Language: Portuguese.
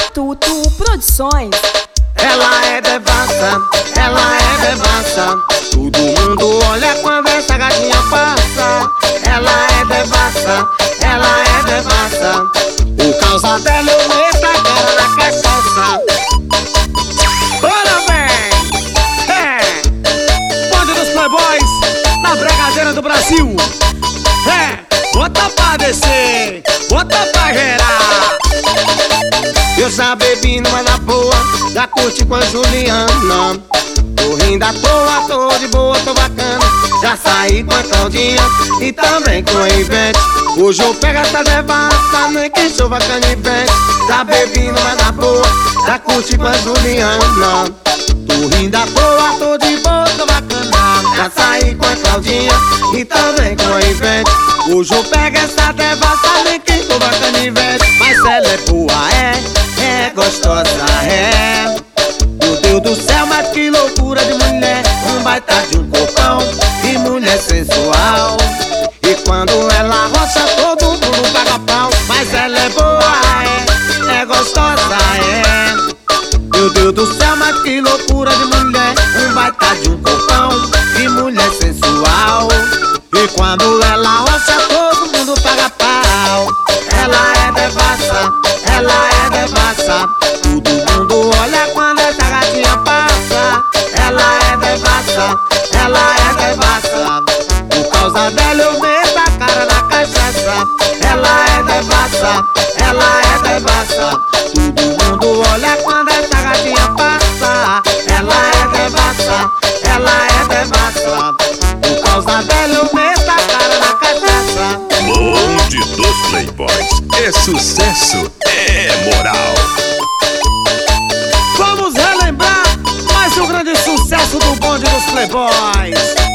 Matuto Produções. Ela é devassa, ela é devassa. Todo mundo olha quando essa gatinha passa. Ela é devassa, ela é devassa. Por causa dela eu meto a cara na cachaça. Bora, véi! Bonde dos Playboys, na bregadeira do Brasil. Bota pra descer, bota pra gerar. Eu já bebi numa na boa, já curti com a Juliana. Tô rindo à toa, tô de boa, tô bacana. Já saí com a Claudinha e também com a Ivete. Hoje eu pego essa devassa, nem que chova canivete. Já bebi numa na boa, já curti com a Juliana. Tô rindo à toa, tô de boa, tô bacana. Já saí com a Claudinha e também com a Ivete. Hoje eu pego essa devassa, nem que chova canivete. Mas ela é boa, é gostosa, é. Meu Deus do céu, mas que loucura de mulher. Um baita de um corpão, que mulher sensual. E quando ela rocha, todo mundo paga pau. Mas ela é boa, é gostosa, é. Meu Deus do céu, mas que loucura de mulher. Um baita de um corpão, que mulher sensual. E quando ela rocha, todo mundo paga pau. Ela é devassa, ela é devassa. Todo mundo olha quando essa gatinha passa. Ela é devassa, ela é devassa. Por causa dela eu meto a cara na cachaça. Ela é devassa, ela é devassa. Todo mundo olha quando essa gatinha passa. Ela é devassa, ela é devassa. Por causa dela eu meto a cara na cachaça. Bonde dos Playboys é sucesso, é moral. Vamos relembrar mais um grande sucesso do Bonde dos Playboys.